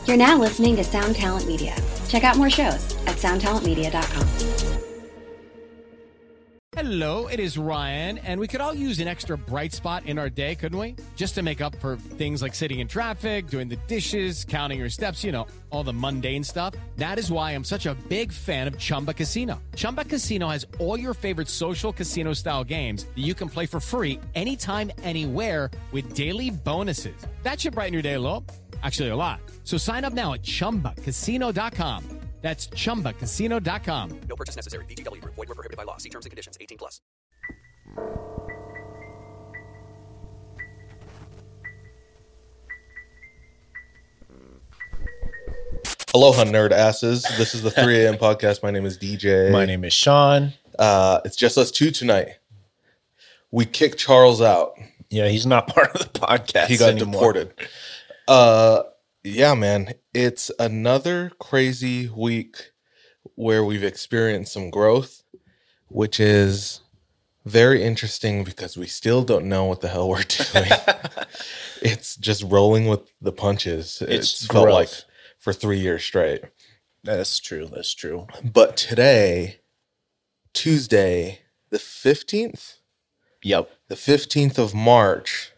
You're now listening to Sound Talent Media. Check out more shows at soundtalentmedia.com. Hello, it is Ryan, and we could all use an extra bright spot in our day, couldn't we? Just to make up for things like sitting in traffic, doing the dishes, counting your steps, you know, all the mundane stuff. That is why I'm such a big fan of Chumba Casino. Chumba Casino has all your favorite social casino-style games that you can play for free anytime, anywhere with daily bonuses. That should brighten your day a little. Actually, a lot. So sign up now at ChumbaCasino.com. That's ChumbaCasino.com. No purchase necessary. VGW Group. Void where prohibited by law. See terms and conditions. 18 plus. Aloha, nerd asses. This is the 3 a.m. podcast. My name is DJ. My name is Sean. It's just us two tonight. We kicked Charles out. Yeah, he's not part of the podcast. He got anymore. deported. Yeah, man. It's another crazy week where we've experienced some growth, which is very interesting because we still don't know what the hell we're doing. It's just rolling with the punches. It's felt growth. like for 3 years straight. That's true. That's true. But today, Tuesday, the 15th? Yep. The 15th of March,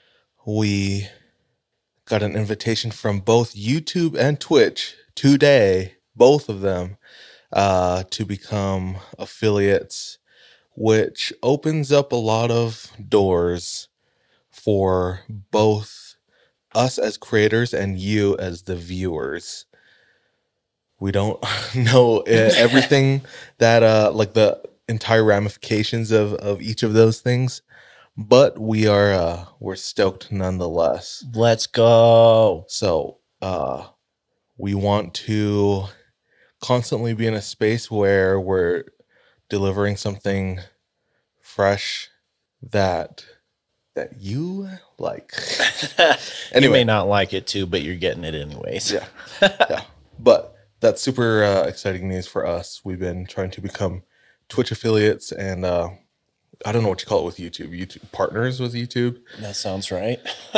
we got an invitation from both YouTube and Twitch today, both of them, to become affiliates, which opens up a lot of doors for both us as creators and you as the viewers. We don't know everything that, like the entire ramifications of each of those things, but we're stoked nonetheless. Let's go. So we want to constantly be in a space where we're delivering something fresh that you like. You may not like it too, but you're getting it anyways. Yeah. But that's super exciting news for us. We've been trying to become Twitch affiliates and I don't know what you call it with YouTube partners with YouTube. That sounds right.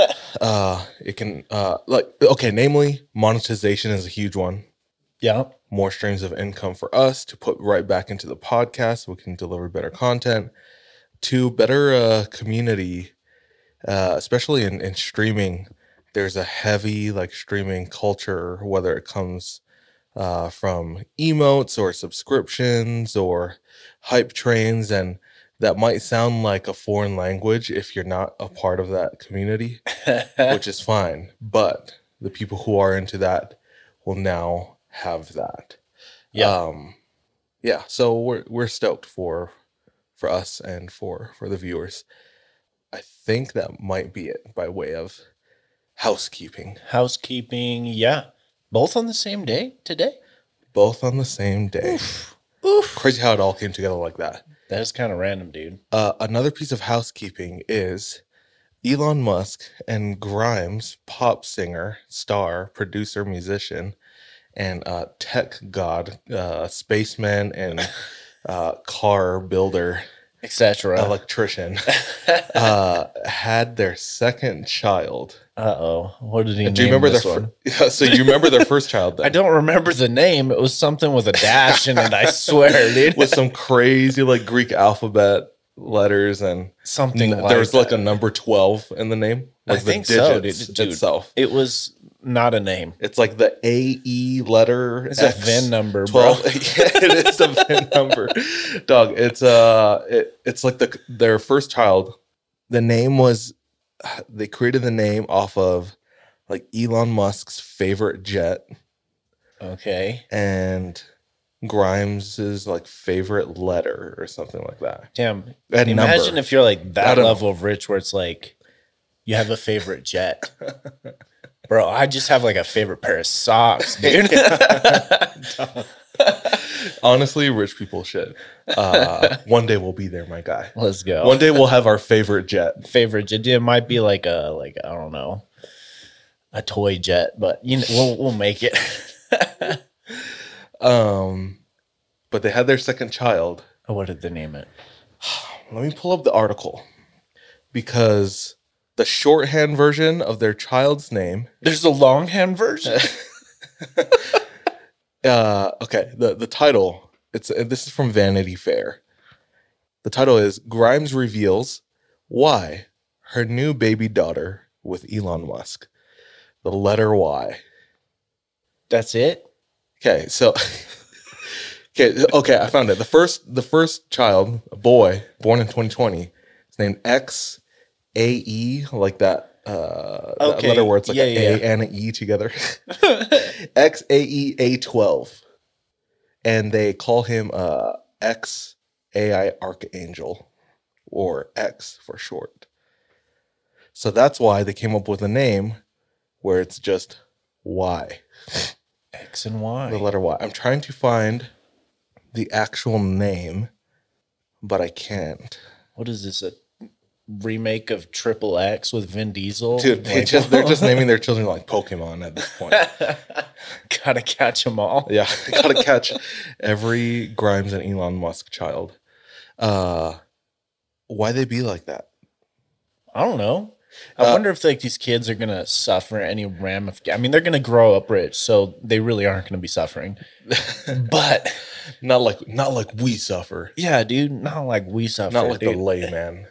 It can namely monetization is a huge one. Yeah. More streams of income for us to put right back into the podcast so we can deliver better content, to better community, especially in streaming. There's a heavy streaming culture, whether it comes from emotes or subscriptions or hype trains, and that might sound like a foreign language if you're not a part of that community, which is fine. But the people who are into that will now have that. So we're stoked for us and for the viewers. I think that might be it by way of housekeeping. Yeah. Both on the same day today? Both on the same day. Oof. Crazy how it all came together like that. That is kind of random, dude. Another piece of housekeeping is Elon Musk and Grimes, pop singer, star, producer, musician, and tech god, spaceman, and car builder, etc., electrician, had their second child. What did he name? Do you remember this their one? So you remember their first child then? I don't remember the name. It was something with a dash in it, I swear, dude. With some crazy Greek alphabet letters and something like there was that. a number 12 in the name. I think so, dude. Itself. It was not a name. It's like the AE letter. It's X, a VIN number, 12. bro. Yeah, it is a VIN number. Dog, it's like their first child. The name was, they created the name off of Elon Musk's favorite jet. Okay. And Grimes's favorite letter or something like that. Damn. Imagine if you're that level of rich where it's you have a favorite jet. Bro, I just have a favorite pair of socks, dude. Honestly, rich people shit. One day we'll be there, my guy. Let's go. One day we'll have our favorite jet. It might be I don't know, a toy jet, but we'll make it. But they had their second child. What did they name it? Let me pull up the article because the shorthand version of their child's name. There's a longhand version. Okay, the title, this is from Vanity Fair. The title is Grimes reveals why her new baby daughter with Elon Musk. The letter Y. That's it? Okay, so okay, I found it. The first child, a boy, born in 2020, is named XAE, like that. That letter where it's like an A and an E together. XAEA12. And they call him X AI Archangel, or X for short. So that's why they came up with a name where it's just Y. X and Y. The letter Y. I'm trying to find the actual name, but I can't. What is this? A remake of Triple X with Vin Diesel? Dude, they're just naming their children like Pokemon at this point. Gotta catch them all. Yeah, gotta catch every Grimes and Elon Musk child. Why they be like that? I don't know. I wonder if like these kids are gonna suffer any ramifications. I mean, they're gonna grow up rich, so they really aren't gonna be suffering. But not like we suffer. Yeah, dude, not like we suffer. Not like dude. the layman.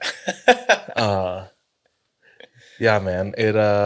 Yeah, man.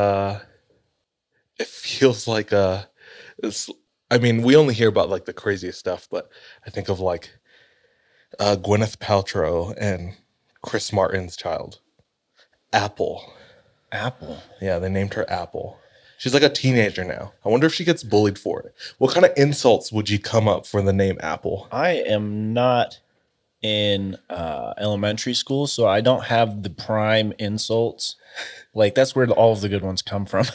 It feels like it's. I mean, we only hear about like the craziest stuff, but I think of like Gwyneth Paltrow and Chris Martin's child, Apple. Apple. Yeah, they named her Apple. She's like a teenager now. I wonder if she gets bullied for it. What kind of insults would you come up for the name Apple? I am not in elementary school, so I don't have the prime insults. Like, that's where all of the good ones come from.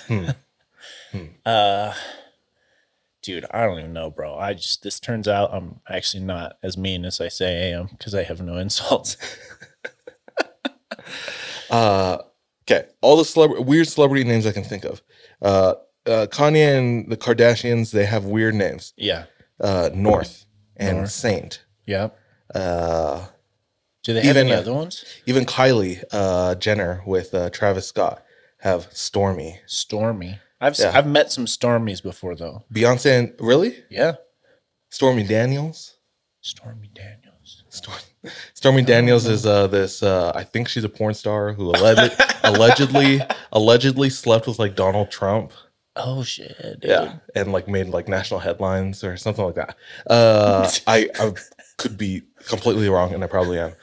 Dude, I don't even know, bro. This turns out I'm actually not as mean as I say I am because I have no insults. Okay, all the weird celebrity names I can think of. Kanye and the Kardashians, they have weird names. Yeah. North and Saint. Yeah. Do they have even any other ones? Even Kylie Jenner with Travis Scott have Stormy. Stormy. I've met some Stormies before, though. Beyonce and really? Yeah. Stormy Daniels. Stormy Daniels. Stormy Daniels is this. I think she's a porn star who allegedly slept with like Donald Trump. Oh shit! Dude. Yeah, and like made like national headlines or something like that. I could be completely wrong, and I probably am.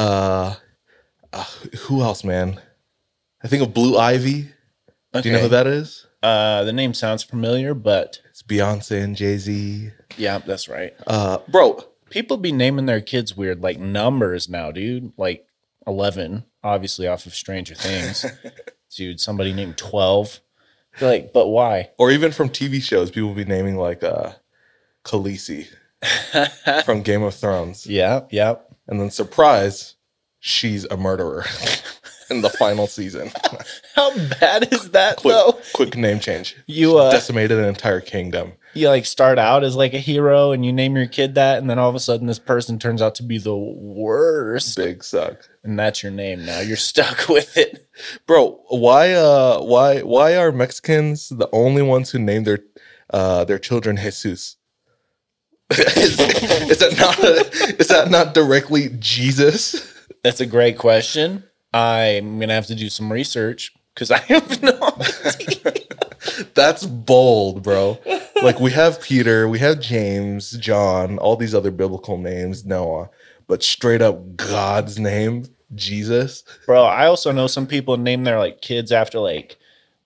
Who else, man? I think of Blue Ivy. Okay. Do you know who that is? The name sounds familiar, but it's Beyonce and Jay-Z. Yeah, that's right. Bro. People be naming their kids weird, like numbers now, dude. Like 11, obviously off of Stranger Things. Dude, somebody named 12. You're like, but why? Or even from TV shows, people be naming like Khaleesi from Game of Thrones. Yeah. And then surprise, she's a murderer in the final season. How bad is that, though? Quick name change. You decimated an entire kingdom. You like start out as like a hero and you name your kid that, and then all of a sudden this person turns out to be the worst. Big suck. And that's your name now. You're stuck with it. Bro, why are Mexicans the only ones who name their children Jesus? is that not directly Jesus? That's a great question. I'm gonna have to do some research because I have no idea. That's bold, bro. Like, we have Peter, we have James, John, all these other biblical names, Noah, but straight up God's name, Jesus. Bro, I also know some people name their like kids after like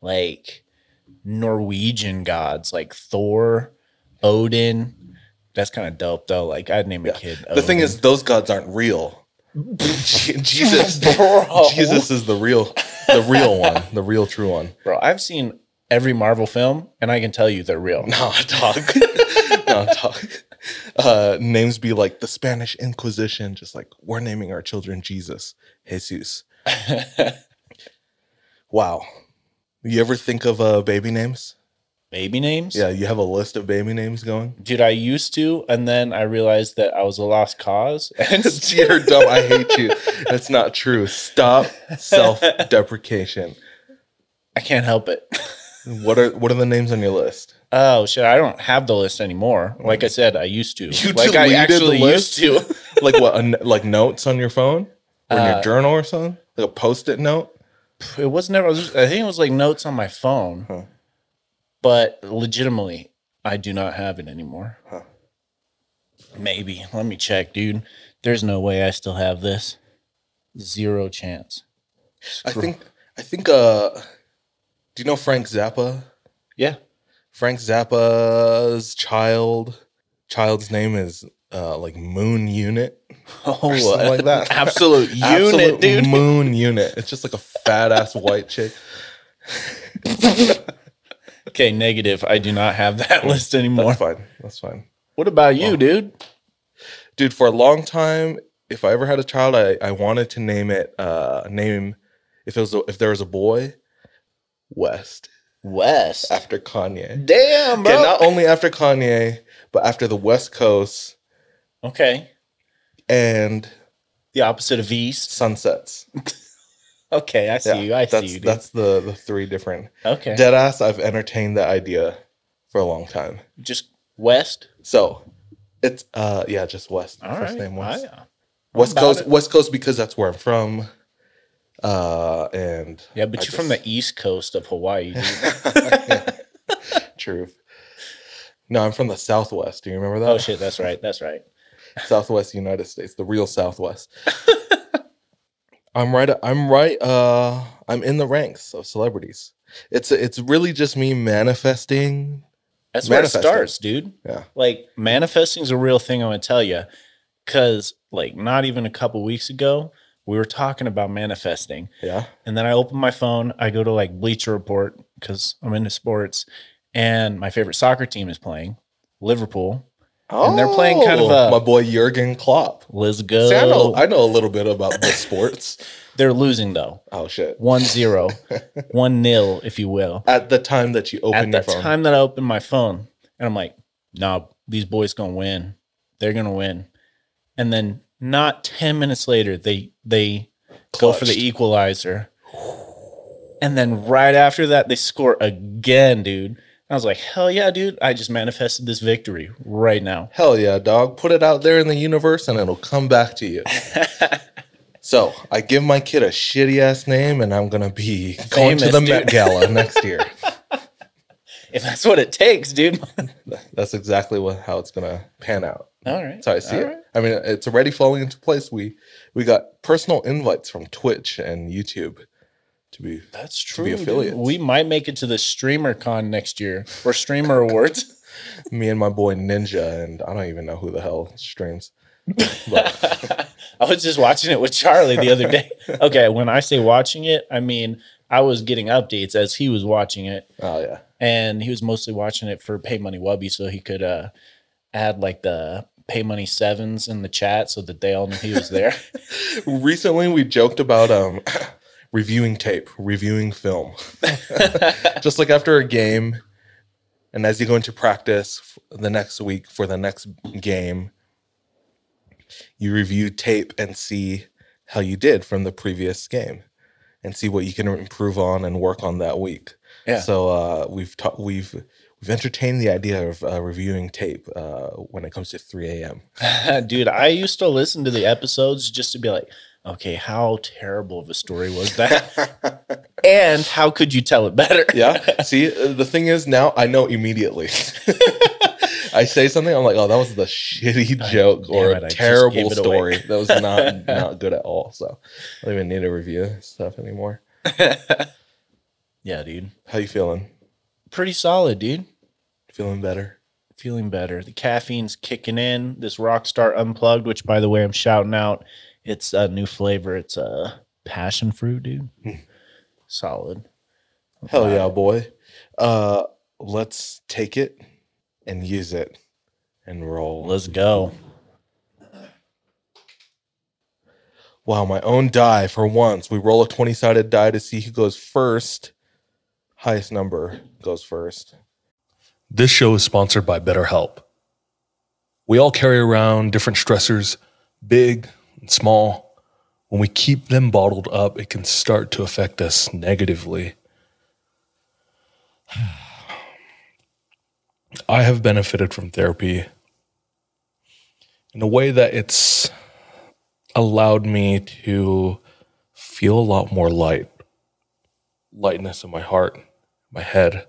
Norwegian gods, like Thor, Odin. That's kind of dope though. Like, I'd name a kid Odin. The thing is, those gods aren't real. Jesus, bro. Jesus is the real one, the real true one. Bro, I've seen every Marvel film, and I can tell you they're real. No, dog. Names be like the Spanish Inquisition, just like, we're naming our children Jesus. Wow. You ever think of baby names? Baby names? Yeah, you have a list of baby names going? Dude, I used to, and then I realized that I was a lost cause. And you're dumb. I hate you. That's not true. Stop self-deprecation. I can't help it. What are the names on your list? Oh shit! I don't have the list anymore. Like I said, I used to. You like I deleted actually the list? used to. Like what? Like notes on your phone or in your journal or something? Like a Post-it note? It was never. I think it was like notes on my phone. But legitimately, I do not have it anymore. Maybe. Let me check, dude. There's no way I still have this. Zero chance. I think. Do you know Frank Zappa? Yeah. Frank Zappa's child's name is like Moon Unit. Oh, Something like that. Absolute unit, Absolute dude. Moon Unit. It's just like a fat ass white chick. Okay, negative. I do not have that list anymore. That's fine. What about you, dude? Dude, for a long time, if I ever had a child, I wanted to name it if there was a boy, West. West. After Kanye. Damn, bro. Okay, not only after Kanye, but after the West Coast Okay. and The opposite of East. sunsets. Okay, I see you. I see you, dude. That's the three different. Okay. Deadass, I've entertained that idea for a long time. Just West. So it's just West. All First right. name West. West Coast. West Coast because that's where I'm from. And Yeah, but you're from the East Coast of Hawaii, dude. Truth. No, I'm from the Southwest. Do you remember that? Oh shit, that's right. That's right. Southwest United States, the real Southwest. I'm right. I'm in the ranks of celebrities. It's really just me manifesting. That's where it starts, dude. Yeah. Like manifesting is a real thing. I'm gonna tell you, because like not even a couple weeks ago, we were talking about manifesting. Yeah. And then I open my phone. I go to like Bleacher Report because I'm into sports, and my favorite soccer team is playing, Liverpool. And they're playing kind of a my boy Jurgen Klopp. let's go. See, I know a little bit about the sports. They're losing though. Oh shit. 1-0, 1-0, if you will. At the time that you open your At the phone. time that I opened my phone, and I'm like, nah, these boys gonna win. They're gonna win. And then not 10 minutes later, they go for the Clutched. equalizer. And then right after that, they score again, dude. I was like, hell yeah, dude. I just manifested this victory right now. Hell yeah, dog. Put it out there in the universe and it'll come back to you. So I give my kid a shitty ass name and I'm going to be going to Famous, the dude. Met Gala next year. If that's what it takes, dude. That's exactly how it's going to pan out. All right. So I see All it. right. I mean, it's already falling into place. We got personal invites from Twitch and YouTube to be That's to true. be dude. affiliates. We might make it to the Streamer Con next year or Streamer Awards. Me and my boy Ninja, and I don't even know who the hell streams. But I was just watching it with Charlie the other day. Okay, when I say watching it, I mean I was getting updates as he was watching it, oh yeah, and he was mostly watching it for Pay Money Wubby, so he could add like the Pay Money Sevens in the chat so that they all knew he was there. recently we joked about reviewing tape, reviewing film. Just like after a game, and as you go into practice the next week for the next game, you review tape and see how you did from the previous game and see what you can improve on and work on that week. Yeah. So we've entertained the idea of reviewing tape when it comes to 3 a.m. Dude, I used to listen to the episodes just to be like, okay, how terrible of a story was that? And how could you tell it better? Yeah. See, the thing is now I know immediately. I say something, I'm like, oh, that was the shitty joke or Damn it, I a just terrible gave it story. away. That was not good at all. So I don't even need to review stuff anymore. Yeah, dude. How you feeling? Pretty solid, dude. Feeling better? Feeling better. The caffeine's kicking in. This Rockstar Unplugged, which by the way, I'm shouting out. It's a new flavor. It's a passion fruit, dude. Solid. Hell yeah, boy. Let's take it and use it and roll. Let's go. Wow, my own die for once. We roll a 20-sided die to see who goes first. Highest number goes first. This show is sponsored by BetterHelp. We all carry around different stressors, big and small. When we keep them bottled up, it can start to affect us negatively. I have benefited from therapy in a way that it's allowed me to feel a lot more lightness in my heart, my head,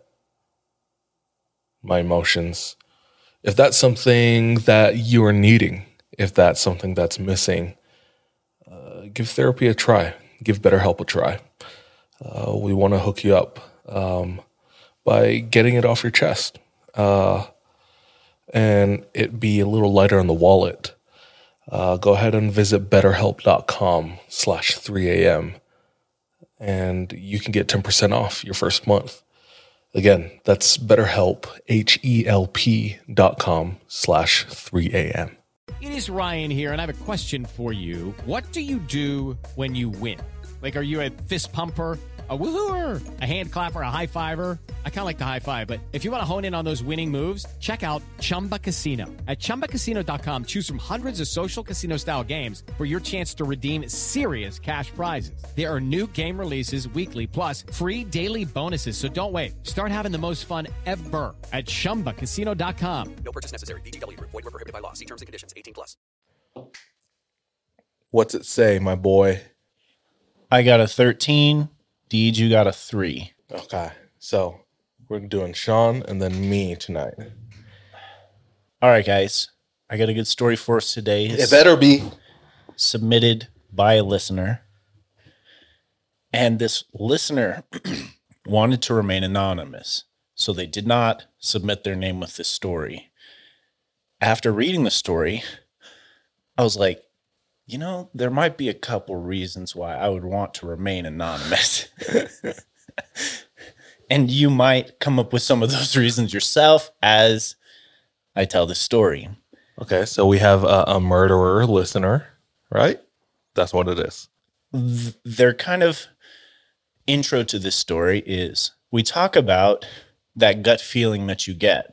my emotions. If that's something that you are needing, if that's something that's missing, give therapy a try. Give BetterHelp a try. We want to hook you up by getting it off your chest and it be a little lighter on the wallet. Go ahead and visit betterhelp.com/3am and you can get 10% off your first month. Again, that's BetterHelp, HELP.com/3am. It is Ryan here, and I have a question for you. What do you do when you win? Like, are you a fist pumper, a woohooer, a hand clapper, a high fiver? I kind of like the high five, but if you want to hone in on those winning moves, check out Chumba Casino. At ChumbaCasino.com, choose from hundreds of social casino-style games for your chance to redeem serious cash prizes. There are new game releases weekly, plus free daily bonuses, so don't wait. Start having the most fun ever at ChumbaCasino.com. No purchase necessary. VGW Group. Void where prohibited by law. See terms and conditions. 18+. What's it say, my boy? I got a 13. Deej, you got a 3. Okay, so we're doing Sean and then me tonight. All right, guys. I got a good story for us today. It better be. Submitted by a listener. And this listener wanted to remain anonymous, so they did not submit their name with this story. After reading the story, I was like, you know, there might be a couple reasons why I would want to remain anonymous. And you might come up with some of those reasons yourself as I tell the story. Okay, so we have a murderer listener, right? That's what it is. Their kind of intro to this story is we talk about that gut feeling that you get,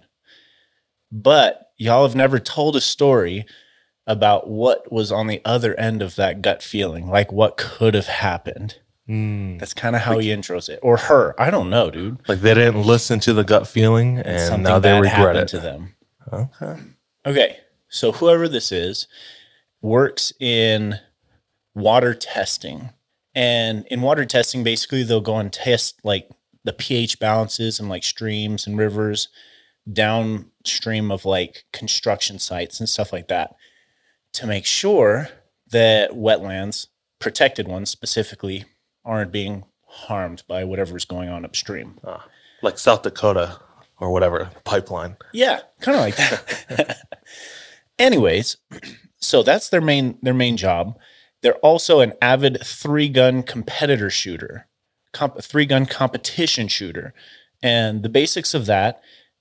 but y'all have never told a story about what was on the other end of that gut feeling, like what could have happened. That's kind of how he intros it, or her. I don't know, dude. Like they didn't listen to the gut feeling, and Something now they bad regret happened it. to them. Okay. Okay, so whoever this is works in water testing. And in water testing, basically, they'll go and test like the pH balances and like streams and rivers downstream of like construction sites and stuff like that to make sure that wetlands, protected ones specifically, aren't being harmed by whatever's going on upstream. Like South Dakota or whatever, pipeline. Yeah, kind of like that. Anyways, so that's their main job. They're also an avid 3-gun competitor shooter, 3-gun competition shooter. And the basics of that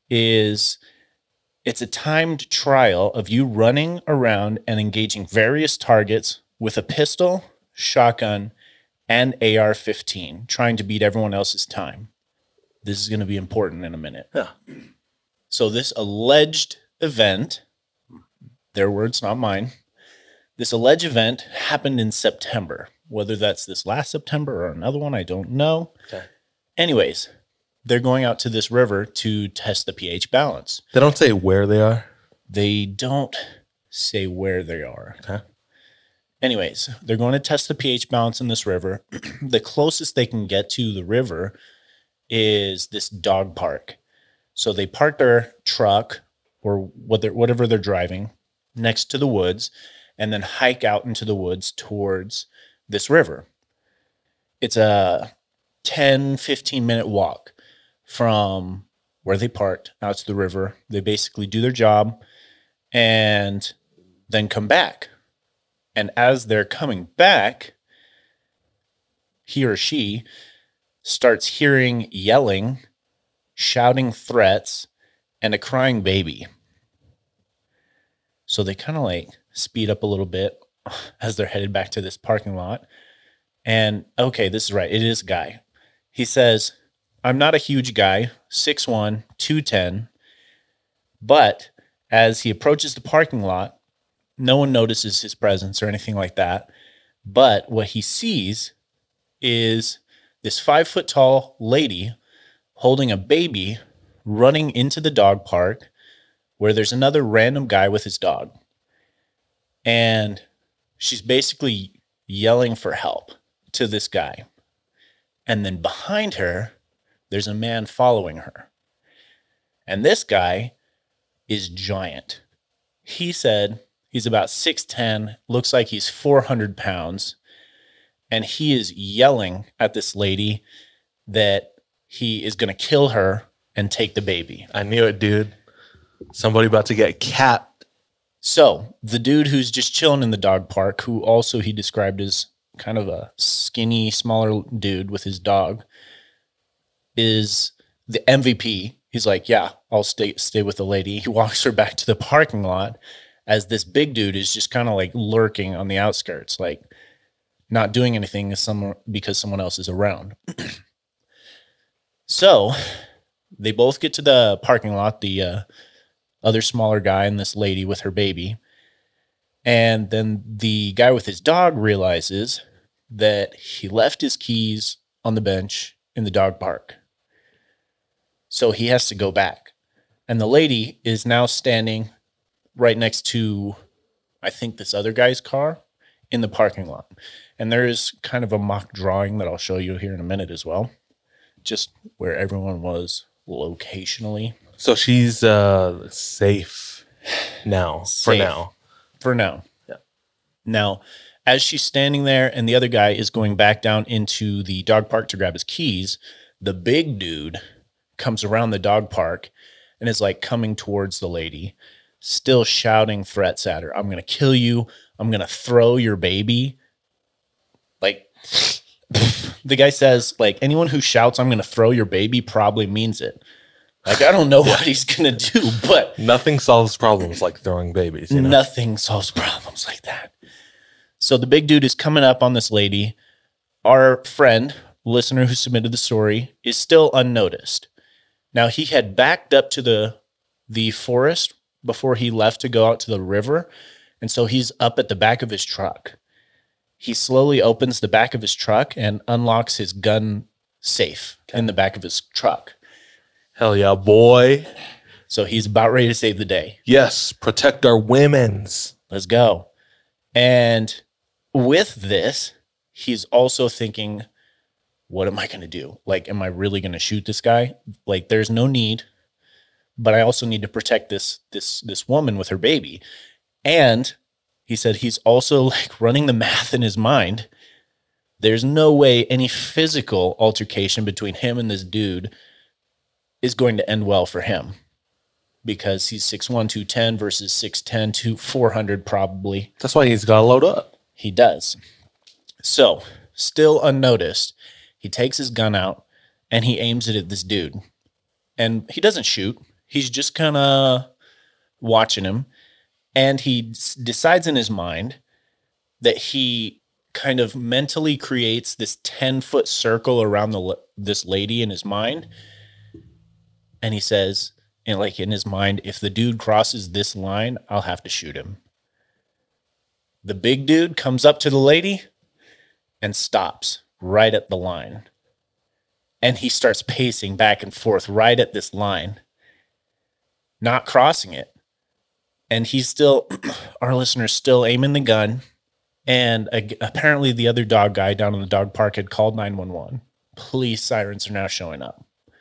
is it's a timed trial of you running around and engaging various targets with a pistol, shotgun, and AR-15, trying to beat everyone else's time. This is going to be important in a minute. Yeah. So this alleged event, their words, not mine, this alleged event happened in September. Whether that's this last September or another one, I don't know. Okay. Anyways, they're going out to this river to test the pH balance. They don't say where they are. They don't say where they are. Okay. Anyways, they're going to test the pH balance in this river. The closest they can get to the river is this dog park. So they park their truck or whatever they're driving next to the woods and then hike out into the woods towards this river. It's a 10, 15-minute walk from where they parked out to the river. They basically do their job and then come back. And as they're coming back, he or she starts hearing yelling, shouting threats, and a crying baby. So they kind of like speed up a little bit as they're headed back to this parking lot. And okay, this is right. It is a guy. He says, I'm not a huge guy, 6'1", 210. But as he approaches the parking lot, no one notices his presence or anything like that. But what he sees is this 5-foot tall lady holding a baby, running into the dog park where there's another random guy with his dog. And she's basically yelling for help to this guy. And then behind her, there's a man following her. And this guy is giant. He said he's about 6'10", looks like he's 400 pounds. And he is yelling at this lady that he is going to kill her and take the baby. I knew it, dude. Somebody about to get capped. So the dude who's just chilling in the dog park, who also he described as kind of a skinny, smaller dude with his dog, is the MVP. He's like, yeah, I'll stay with the lady. He walks her back to the parking lot as this big dude is just kind of like lurking on the outskirts, like not doing anything because someone else is around. So they both get to the parking lot, the other smaller guy and this lady with her baby. And then the guy with his dog realizes that he left his keys on the bench in the dog park. So he has to go back. And the lady is now standing right next to, I think, this other guy's car in the parking lot. And there is kind of a mock drawing that I'll show you here in a minute as well, just where everyone was locationally. So she's safe now. Safe. For now. Yeah. Now, as she's standing there and the other guy is going back down into the dog park to grab his keys, the big dude comes around the dog park and is like coming towards the lady, still shouting threats at her. I'm going to kill you. I'm going to throw your baby. Like, the guy says, like, anyone who shouts, I'm going to throw your baby probably means it. Like, I don't know what he's going to do, but nothing solves problems like throwing babies. You know? Nothing solves problems like that. So the big dude is coming up on this lady. Our friend, listener who submitted the story, is still unnoticed. Now, he had backed up to the forest before he left to go out to the river, and so he's up at the back of his truck. He slowly opens the back of his truck and unlocks his gun safe in the back of his truck. Hell yeah, boy. So he's about ready to save the day. Yes, protect our women's. Let's go. And with this, he's also thinking, what am I going to do? Like, am I really going to shoot this guy? Like, there's no need, but I also need to protect this woman with her baby. And he said he's also like running the math in his mind. There's no way any physical altercation between him and this dude is going to end well for him, because he's 6'1", 210 versus 6'10", 400 probably. That's why he's got to load up. He does. So, still unnoticed, he takes his gun out and he aims it at this dude. And he doesn't shoot. He's just kind of watching him. And he decides in his mind that he kind of mentally creates this 10-foot circle around this lady in his mind. And he says, and like in his mind, if the dude crosses this line, I'll have to shoot him. The big dude comes up to the lady and stops right at the line. And he starts pacing back and forth right at this line, not crossing it. And he's still, our listener's still aiming the gun. And apparently the other dog guy down in the dog park had called 911. Police sirens are now showing up.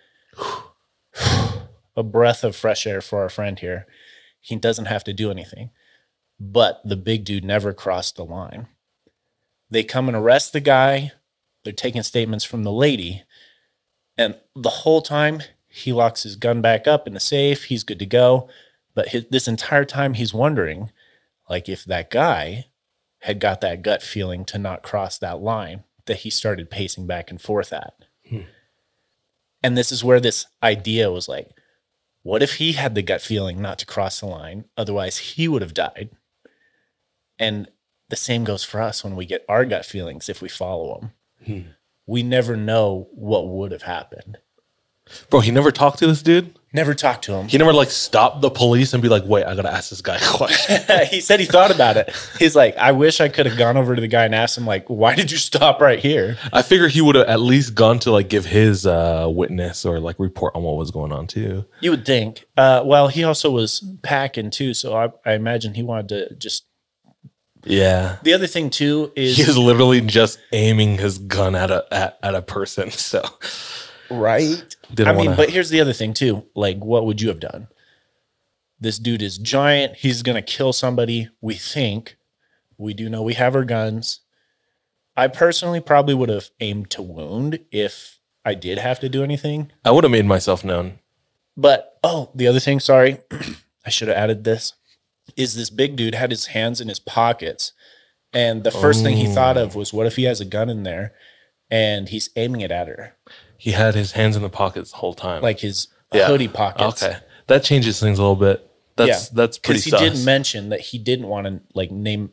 A breath of fresh air for our friend here. He doesn't have to do anything. But the big dude never crossed the line. They come and arrest the guy. They're taking statements from the lady. And the whole time, he locks his gun back up in the safe. He's good to go. But this entire time, he's wondering, like, if that guy had got that gut feeling to not cross that line that he started pacing back and forth at. And this is where this idea was like, what if he had the gut feeling not to cross the line? Otherwise, he would have died. And the same goes for us when we get our gut feelings if we follow them. We never know what would have happened. Bro, he never talked to this dude? Never talked to him. He never like stopped the police and be like, wait, I gotta ask this guy a question. He said he thought about it. He's like, I wish I could have gone over to the guy and asked him, like, why did you stop right here? I figure he would have at least gone to like give his witness or like report on what was going on too. You would think. Well, he also was packing too, so I imagine he wanted to just. Yeah. The other thing too is He is literally just aiming his gun at a person. So right. Didn't wanna- but here's the other thing too. Like, what would you have done? This dude is giant. He's gonna kill somebody. We think. We do know we have our guns. I personally probably would have aimed to wound if I did have to do anything. I would have made myself known. But the other thing, sorry, I should have added this, is this big dude had his hands in his pockets. And the first thing he thought of was, what if he has a gun in there and he's aiming it at her? He had his hands in the pockets the whole time. Like his hoodie pockets. Okay. That changes things a little bit. That's pretty because he sus. did mention that he didn't want to like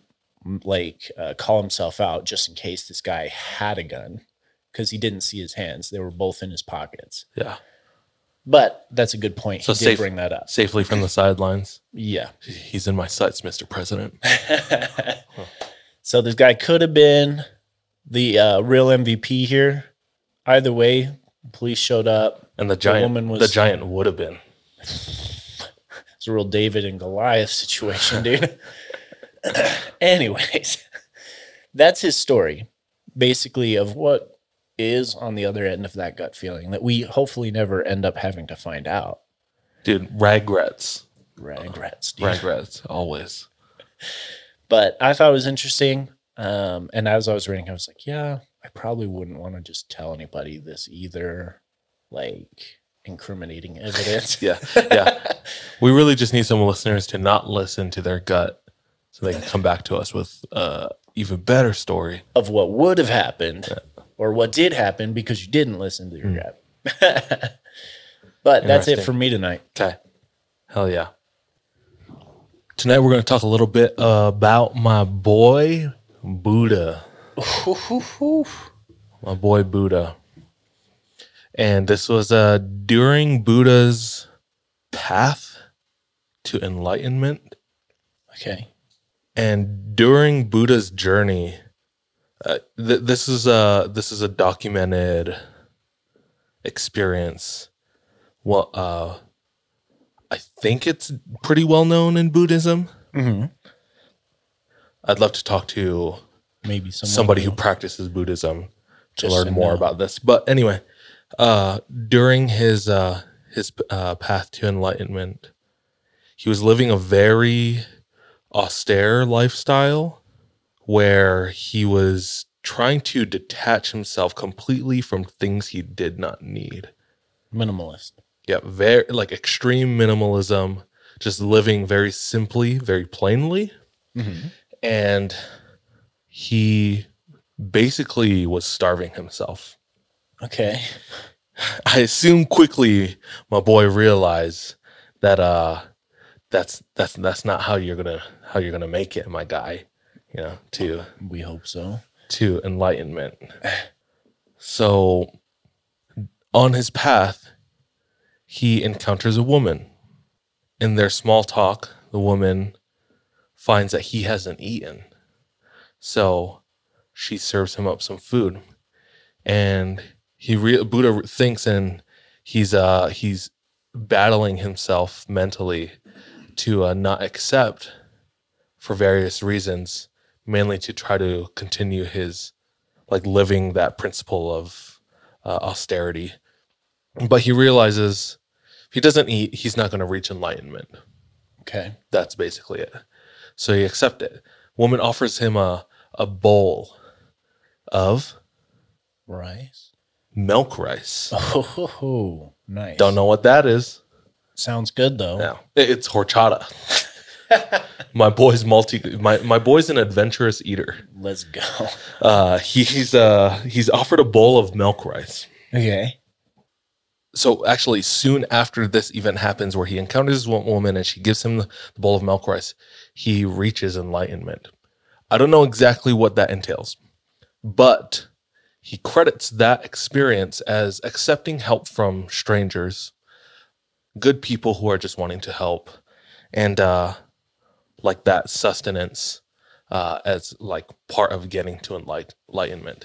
call himself out just in case this guy had a gun, because he didn't see his hands. They were both in his pockets. Yeah. But that's a good point. So He did bring that up. Safely from the sidelines. Yeah. He's in my sights, Mr. President. So this guy could have been the real MVP here. Either way, police showed up. And the giant woman was- the giant would have been. It's a real David and Goliath situation, dude. Anyways, that's his story, basically, of what is on the other end of that gut feeling that we hopefully never end up having to find out. Dude, regrets. Regrets, dude. Regrets, always. But I thought it was interesting. And as I was reading, I was like, yeah, I probably wouldn't want to just tell anybody this either. Like incriminating evidence. Yeah. We really just need some listeners to not listen to their gut so they can come back to us with even better story. Of what would have happened or what did happen because you didn't listen to your gut. But that's it for me tonight. Okay. Hell yeah. Tonight we're going to talk a little bit about my boy Buddha. My boy Buddha. And this was during Buddha's path to enlightenment. Okay. And during Buddha's journey, this is a documented experience. Well, I think it's pretty well known in Buddhism. Mm-hmm. I'd love to talk to Maybe somebody who practices Buddhism to Just learn to more know. about this. But anyway, during his path to enlightenment, he was living a very austere lifestyle where he was trying to detach himself completely from things he did not need. Minimalist. Yeah, very like extreme minimalism, just living very simply, very plainly. Mm-hmm. And he basically was starving himself. Okay. I assume quickly my boy realized that that's not how you're gonna make it, my guy. You know, We hope so. to enlightenment. So on his path, he encounters a woman. In their small talk, the woman finds that he hasn't eaten. So she serves him up some food. And Buddha thinks, and he's battling himself mentally to not accept for various reasons, mainly to try to continue his like living that principle of austerity. But he realizes if he doesn't eat, he's not going to reach enlightenment. Okay. That's basically it. So he accepts it. Woman offers him a bowl of Rice. milk rice. Oh, nice. Don't know what that is. Sounds good though. No, it's horchata. My boy's my boy's an adventurous eater. Let's go. He's offered a bowl of milk rice. Okay. So actually, soon after this event happens, where he encounters this woman and she gives him the bowl of milk rice, he reaches enlightenment. I don't know exactly what that entails, but he credits that experience as accepting help from strangers good people who are just wanting to help, and like that sustenance as like part of getting to enlightenment.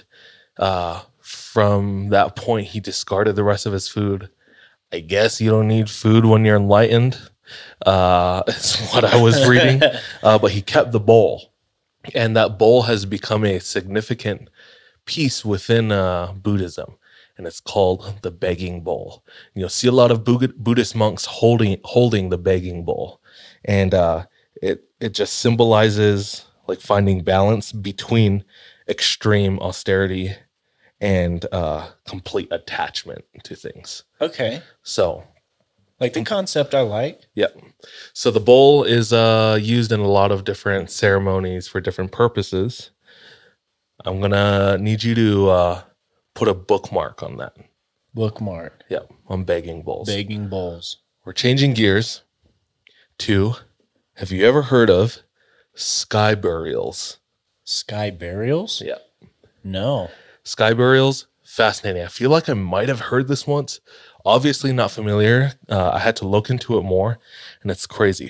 From that point, he discarded the rest of his food. I guess you don't need food when you're enlightened. It's what I was reading. But he kept the bowl, and that bowl has become a significant piece within Buddhism, and it's called the begging bowl. You'll see a lot of Buddhist monks holding the begging bowl, and it just symbolizes like finding balance between extreme austerity and complete attachment to things. Okay. So, Like the concept I like. yeah. So the bowl is used in a lot of different ceremonies for different purposes. I'm gonna need you to put a bookmark on that. Bookmark. Yeah, on begging bowls. Begging bowls. We're changing gears to, have you ever heard of sky burials? Sky burials? Yeah. No. Sky burials, fascinating. I feel like I might have heard this once. Obviously not familiar. I had to look into it more, and it's crazy.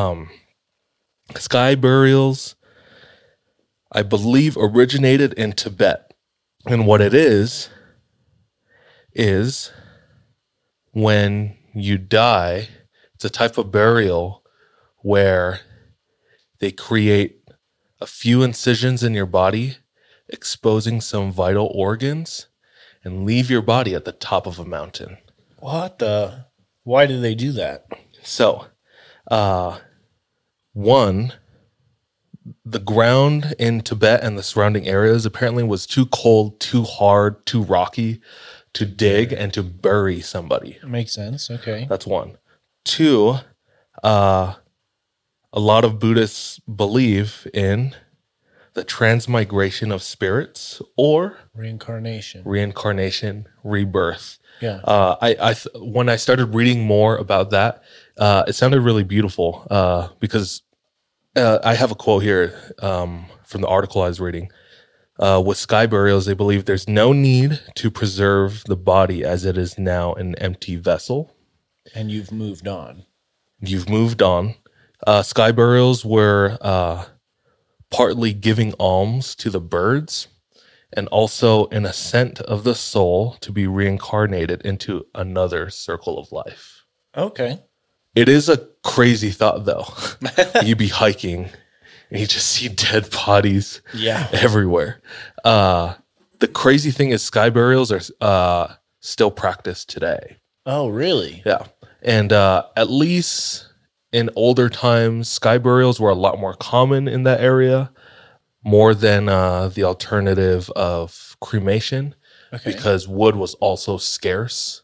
Sky burials, I believe, originated in Tibet. And what it is when you die, it's a type of burial where they create a few incisions in your body, exposing some vital organs, and leave your body at the top of a mountain. What the? Why do they do that? So, one, the ground in Tibet and the surrounding areas apparently was too cold, too hard, too rocky to dig and to bury somebody. Makes sense. Okay. That's one. Two, a lot of Buddhists believe in the transmigration of spirits or Reincarnation. rebirth. Yeah. When I started reading more about that, it sounded really beautiful because I have a quote here from the article I was reading. With sky burials, they believe there's no need to preserve the body as it is now an empty vessel. And you've moved on. You've moved on. Sky burials were partly giving alms to the birds and also an ascent of the soul to be reincarnated into another circle of life. Okay. It is a crazy thought, though. You'd be hiking and you just see dead bodies everywhere. The crazy thing is sky burials are still practiced today. Oh, really? Yeah. And at least in older times, sky burials were a lot more common in that area, more than the alternative of cremation, because wood was also scarce.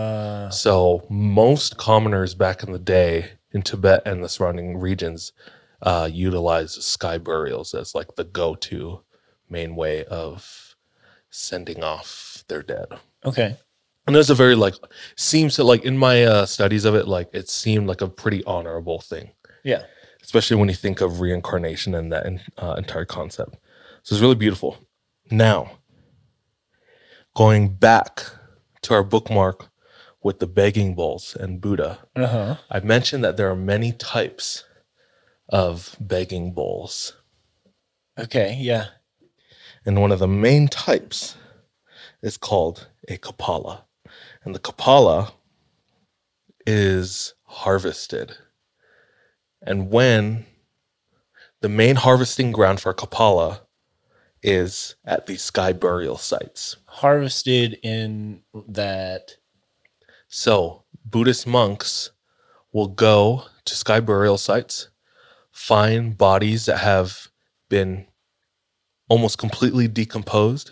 So most commoners back in the day in Tibet and the surrounding regions utilized sky burials as like the go-to main way of sending off their dead. Okay. And there's a very seems to in my studies of it, it seemed like a pretty honorable thing. Yeah. Especially when you think of reincarnation and that entire concept. So it's really beautiful. Now, going back to our bookmark with the begging bowls and Buddha, I mentioned that there are many types of begging bowls. Okay, yeah. And one of the main types is called a kapala. And the kapala is harvested. And when the main harvesting ground for kapala is at the sky burial sites. Harvested in that. So Buddhist monks will go to sky burial sites, find bodies that have been almost completely decomposed.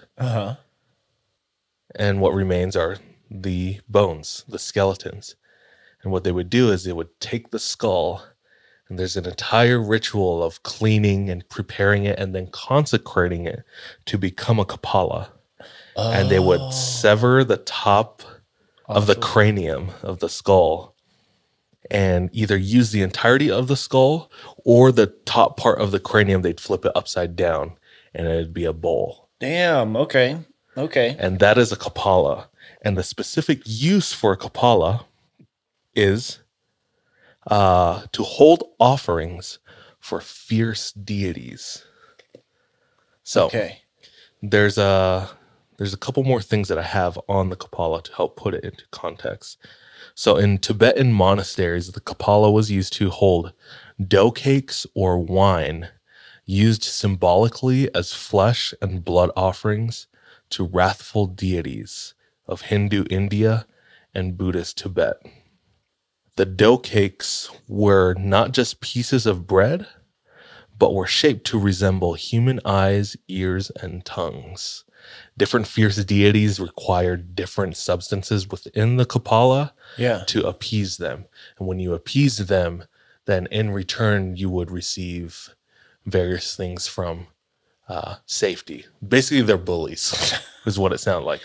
And what remains are the bones, the skeletons. And what they would do is they would take the skull, and there's an entire ritual of cleaning and preparing it and then consecrating it to become a kapala. And they would sever the top of the cranium of the skull and either use the entirety of the skull or the top part of the cranium. They'd flip it upside down and it'd be a bowl. Damn. Okay. And that is a kapala. And the specific use for a kapala is to hold offerings for fierce deities. So Okay. there's a couple more things that I have on the Kapala to help put it into context. So in Tibetan monasteries, the Kapala was used to hold dough cakes or wine used symbolically as flesh and blood offerings to wrathful deities of Hindu India and Buddhist Tibet. The dough cakes were not just pieces of bread, but were shaped to resemble human eyes, ears, and tongues. Different fierce deities required different substances within the Kapala to appease them. And when you appease them, then in return, you would receive various things from safety. Basically, they're bullies, is what it sounded like.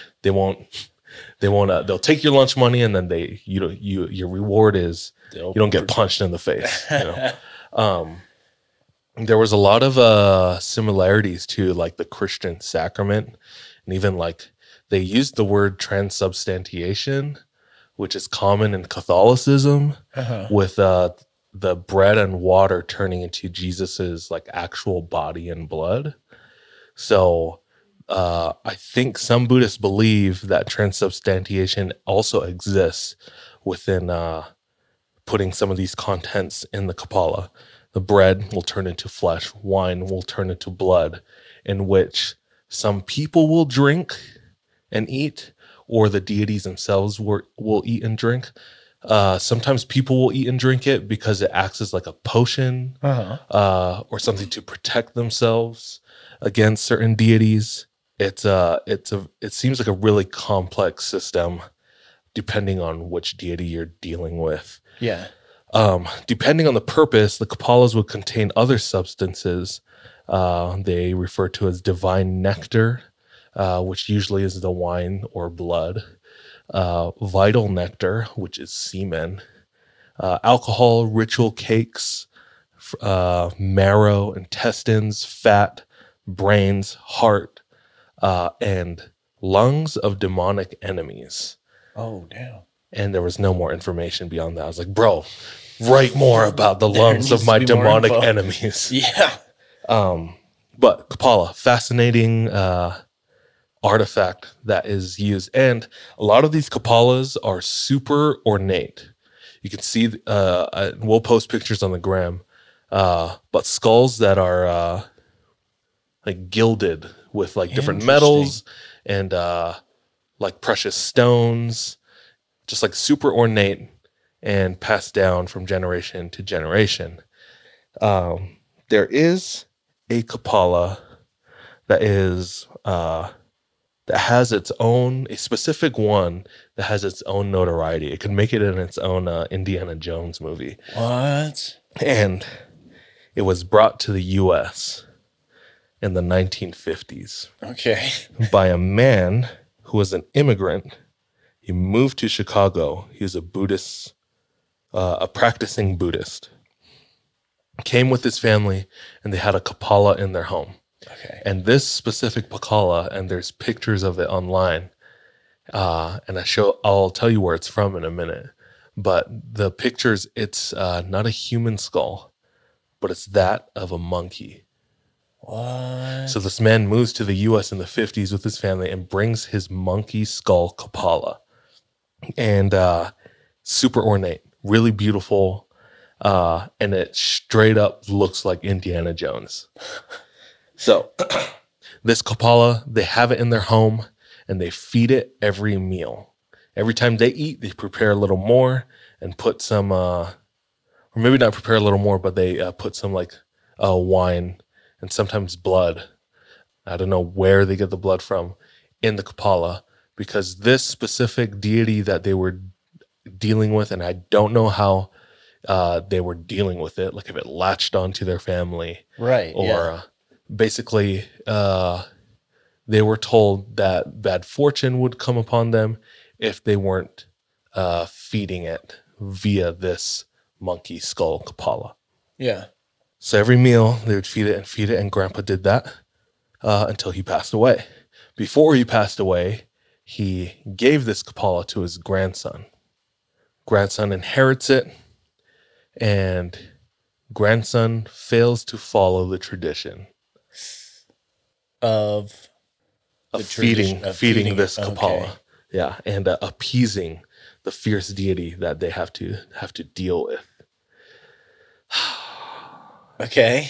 They'll take your lunch money, and then your reward is you don't get punched in the face. There was a lot of similarities to like the Christian sacrament, and even like they used the word transubstantiation, which is common in Catholicism, with the bread and water turning into Jesus's like actual body and blood. So I think some Buddhists believe that transubstantiation also exists within putting some of these contents in the Kapala. The bread will turn into flesh, wine will turn into blood, in which some people will drink and eat, or the deities themselves will eat and drink. Sometimes people will eat and drink it because it acts as like a potion or something to protect themselves against certain deities. It seems like a really complex system depending on which deity you're dealing with. Yeah. Depending on the purpose, the Kapalas would contain other substances they refer to as divine nectar, which usually is the wine or blood, vital nectar, which is semen, alcohol, ritual cakes, marrow, intestines, fat, brains, heart, and lungs of demonic enemies. Oh, damn. And there was no more information beyond that. I was like, bro, write more about the lungs of my demonic enemies. Yeah. But Kapala, fascinating artifact that is used. And a lot of these Kapalas are super ornate. You can see, we'll post pictures on the gram, but skulls that are like gilded with like different metals and like precious stones, just like super ornate and passed down from generation to generation. There is a Kapala that is that has its own, a specific one that has its own notoriety. It could make it in its own Indiana Jones movie. What? And it was brought to the U.S. in the 1950s. Okay. By a man who was an immigrant. He moved to Chicago. He was a Buddhist, a practicing Buddhist. Came with his family, and they had a Kapala in their home. Okay. And this specific Kapala, and there's pictures of it online, and I'll tell you where it's from in a minute. But the pictures, it's not a human skull, but it's that of a monkey. What? So this man moves to the U.S. in the 50s with his family and brings his monkey skull Kapala. And super ornate, really beautiful, and it straight up looks like Indiana Jones. So this Kapala, they have it in their home, and they feed it every meal. Every time they eat, they prepare a little more and put some, or maybe not prepare a little more, but they put some like wine and sometimes blood. I don't know where they get the blood from in the Kapala, because this specific deity that they were dealing with, and I don't know how they were dealing with it, like if it latched onto their family. Right. Or basically they were told that bad fortune would come upon them if they weren't feeding it via this monkey skull Kapala. Yeah. So every meal they would feed it, and Grandpa did that until he passed away. Before he passed away, he gave this Kapala to his grandson. grandson inherits it, and grandson fails to follow the tradition Of feeding this it. Kapala. Okay. Yeah, and appeasing the fierce deity that they have to deal with. Okay.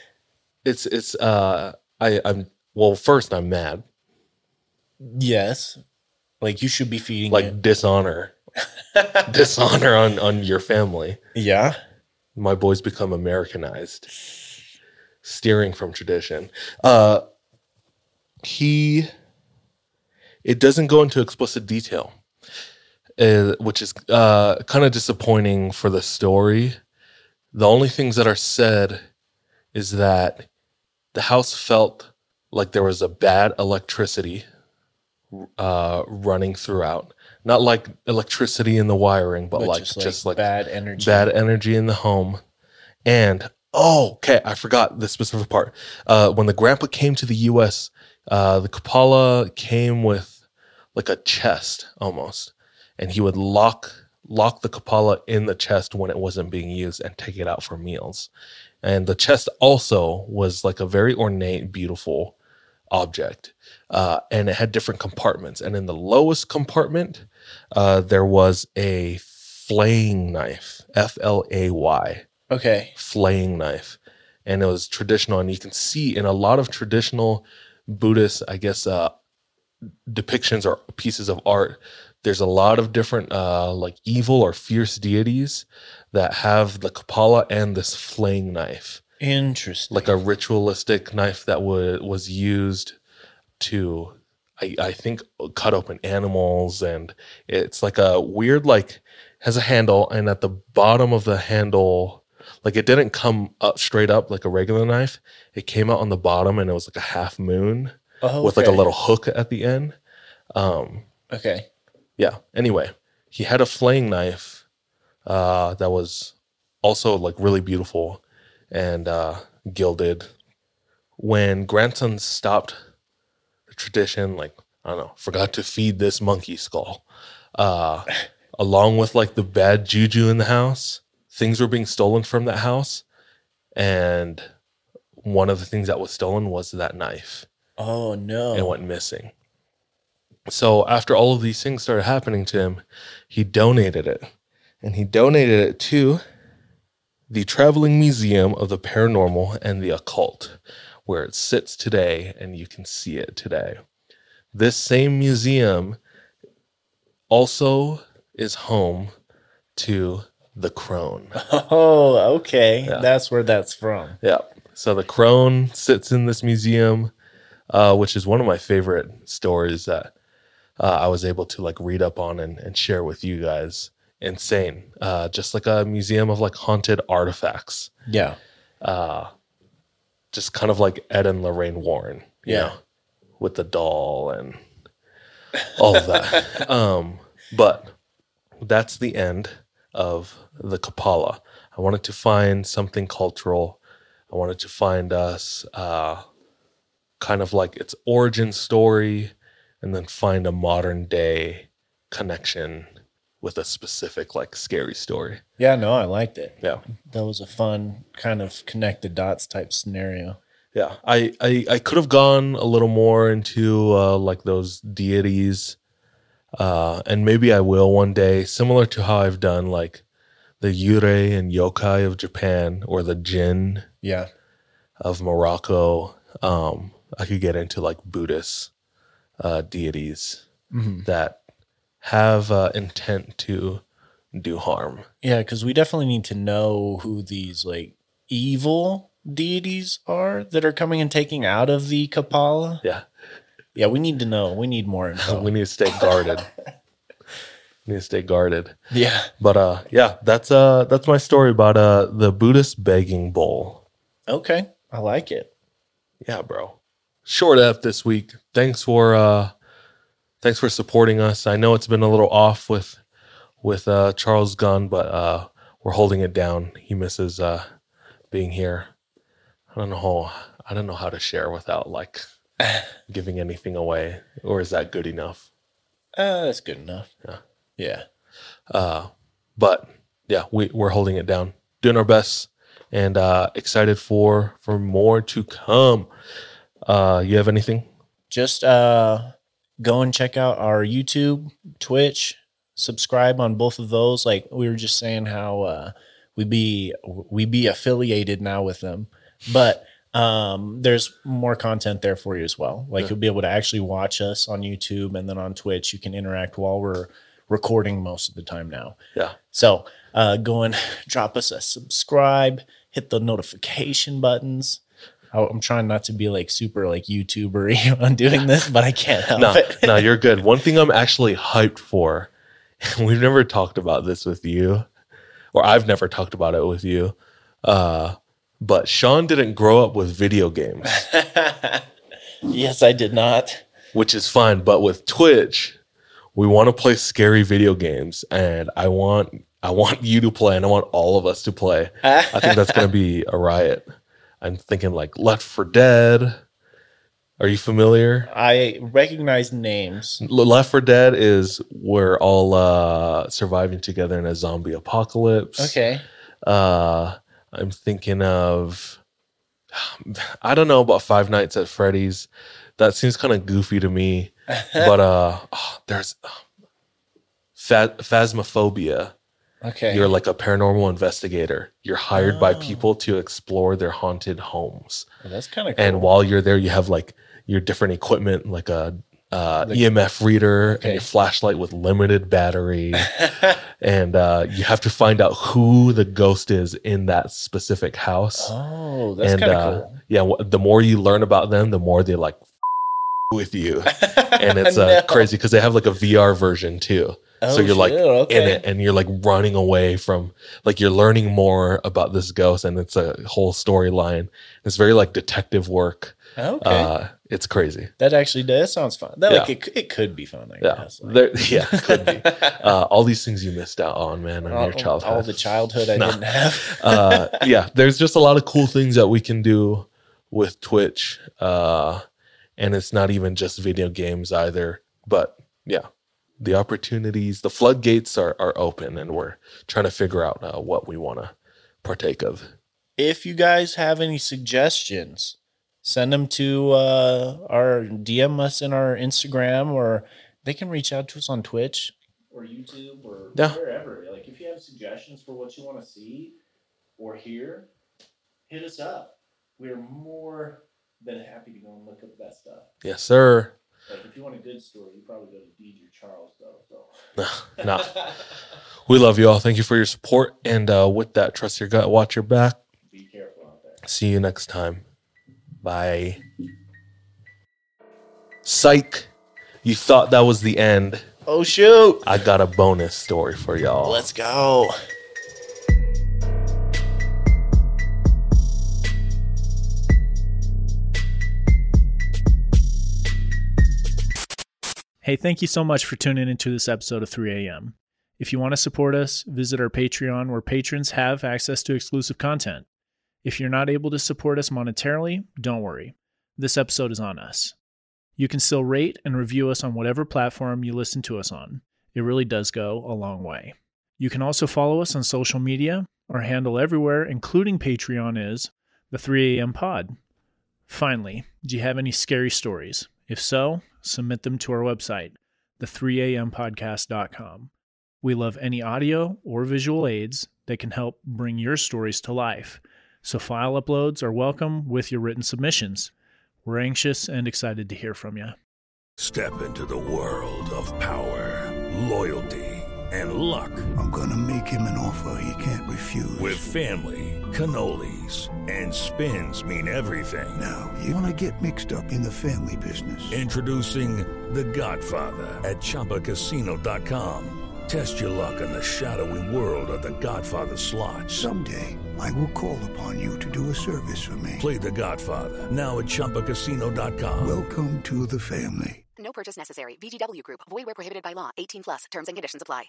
First I'm mad. Yes. Like you should be feeding Like it. dishonor on your family. Yeah. My boys become Americanized, steering from tradition. It doesn't go into explicit detail, which is kind of disappointing for the story. The only things that are said is that the house felt like there was a bad electricity running throughout. Not like electricity in the wiring, but just like bad energy. Bad energy in the home. And, I forgot the specific part. When the grandpa came to the U.S., the Kapala came with like a chest almost. And he would lock the Kapala in the chest when it wasn't being used and take it out for meals. And the chest also was like a very ornate, beautiful object. And it had different compartments. And in the lowest compartment, there was a flaying knife, Flay, Okay. flaying knife. And it was traditional. And you can see in a lot of traditional Buddhist, I guess, depictions or pieces of art, there's a lot of different like evil or fierce deities that have the Kapala and this flaying knife. Interesting. Like a ritualistic knife that was used to, I think, cut open animals. And it's like a weird, like, has a handle, and at the bottom of the handle, like it didn't come up straight up like a regular knife. It came out on the bottom, and it was like a half moon with like a little hook at the end. Okay. Yeah. Anyway, he had a flaying knife that was also like really beautiful and gilded. When grandson stopped the tradition, like, I don't know, forgot to feed this monkey skull, along with like the bad juju in the house, things were being stolen from that house. And one of the things that was stolen was that knife. Oh, no. It went missing. So after all of these things started happening to him, he donated it. And he donated it to the Traveling Museum of the Paranormal and the Occult, where it sits today, and you can see it today. This same museum also is home to the crone. Oh, okay. Yeah. That's where that's from. Yeah. So the crone sits in this museum, which is one of my favorite stories that I was able to like read up on and share with you guys. Insane. Just like a museum of like haunted artifacts. Yeah. Just kind of like Ed and Lorraine Warren. You know, with the doll and all of that. But that's the end of the Kapala. I wanted to find something cultural. I wanted to find us kind of like its origin story, and then find a modern day connection with a specific like scary story. Yeah, no, I liked it. Yeah. That was a fun kind of connect the dots type scenario. Yeah. I could have gone a little more into like those deities. And maybe I will one day, similar to how I've done like the Yurei and Yokai of Japan or the Jinn of Morocco. I could get into like Buddhist deities that have intent to do harm. Yeah, because we definitely need to know who these like evil deities are that are coming and taking out of the Kapala. Yeah. Yeah, we need to know. We need more info. We need to stay guarded. Yeah. But yeah, that's my story about the Buddhist begging bowl. Okay. I like it. Yeah, bro. Short F this week. Thanks for supporting us. I know it's been a little off with Charles Gunn, but we're holding it down. He misses being here. I don't know how to share without like giving anything away, or is that good enough? That's good enough. Yeah. Yeah. But yeah, we're holding it down, doing our best, and excited for more to come. You have anything? Just go and check out our YouTube, Twitch, subscribe on both of those. Like we were just saying how we be affiliated now with them, but there's more content there for you as well. Like you'll be able to actually watch us on YouTube, and then on Twitch you can interact while we're recording most of the time now. Yeah. So go and drop us a subscribe, hit the notification buttons. I'm trying not to be like super like YouTuber on doing this, but I can't help it. No, you're good. One thing I'm actually hyped for, and we've never talked about this with you, or I've never talked about it with you, but Sean didn't grow up with video games. Yes, I did not. Which is fine, but with Twitch, we want to play scary video games, and I want you to play, and I want all of us to play. I think that's going to be a riot. I'm thinking like Left 4 Dead. Are you familiar? I recognize names. Left 4 Dead is we're all surviving together in a zombie apocalypse. Okay. I'm thinking of, I don't know about Five Nights at Freddy's. That seems kind of goofy to me. But there's Phasmophobia. Okay. You're like a paranormal investigator. You're hired by people to explore their haunted homes. Well, that's kind of cool. And while you're there, you have like your different equipment, like a EMF reader and your flashlight with limited battery. And you have to find out who the ghost is in that specific house. Oh, that's kind of cool. Yeah, the more you learn about them, the more they like with you. And it's crazy because they have like a VR version too. Oh, so you're like in it, and you're like running away from, like you're learning more about this ghost, and it's a whole storyline. It's very like detective work. Okay, it's crazy. That actually does sounds fun. Like it could be fun. I guess. It could be. All these things you missed out on, man, in your childhood. All the childhood I didn't have. Yeah, there's just a lot of cool things that we can do with Twitch, and it's not even just video games either. But yeah. The opportunities, the floodgates are open, and we're trying to figure out what we want to partake of. If you guys have any suggestions, send them to our DM us in our Instagram, or they can reach out to us on Twitch or YouTube or wherever. Like if you have suggestions for what you want to see or hear, hit us up. We're more than happy to go and look up that stuff. Yes, sir. Like if you want a good story, you probably go to DJ Charles though. So. No. We love you all. Thank you for your support. And with that, trust your gut, watch your back. Be careful out there. See you next time. Bye. Psych. You thought that was the end. Oh shoot. I got a bonus story for y'all. Let's go. Hey, thank you so much for tuning into this episode of 3 a.m. If you want to support us, visit our Patreon, where patrons have access to exclusive content. If you're not able to support us monetarily, don't worry. This episode is on us. You can still rate and review us on whatever platform you listen to us on. It really does go a long way. You can also follow us on social media. Our handle everywhere, including Patreon, is the 3 a.m. pod. Finally, do you have any scary stories? If so, submit them to our website, the3ampodcast.com. We love any audio or visual aids that can help bring your stories to life. So file uploads are welcome with your written submissions. We're anxious and excited to hear from you. Step into the world of power, loyalty, and luck. I'm going to make him an offer he can't refuse. With family, cannolis, and spins mean everything. Now, you want to get mixed up in the family business. Introducing The Godfather at ChumbaCasino.com. Test your luck in the shadowy world of The Godfather slot. Someday, I will call upon you to do a service for me. Play The Godfather, now at ChumbaCasino.com. Welcome to the family. No purchase necessary. VGW Group. Void where prohibited by law. 18+. Terms and conditions apply.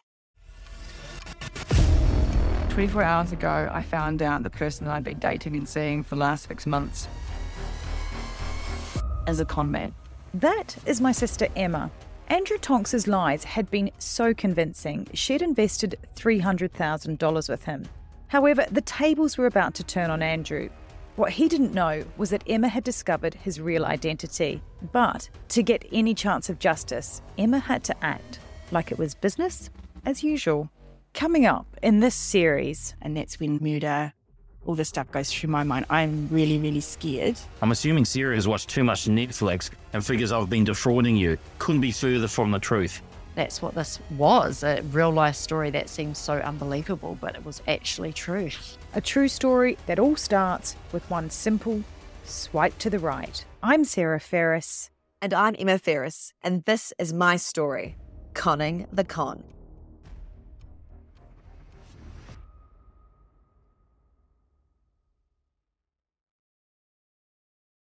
24 hours ago, I found out the person that I'd been dating and seeing for the last 6 months as a con man. That is my sister Emma. Andrew Tonks's lies had been so convincing, she'd invested $300,000 with him. However, the tables were about to turn on Andrew. What he didn't know was that Emma had discovered his real identity. But to get any chance of justice, Emma had to act like it was business as usual. Coming up in this series, and that's when murder, all this stuff goes through my mind. I'm really, really scared. I'm assuming Sarah has watched too much Netflix and figures I've been defrauding you. Couldn't be further from the truth. That's what this was, a real-life story that seems so unbelievable, but it was actually true. A true story that all starts with one simple swipe to the right. I'm Sarah Ferris. And I'm Emma Ferris, and this is my story, Conning the Con.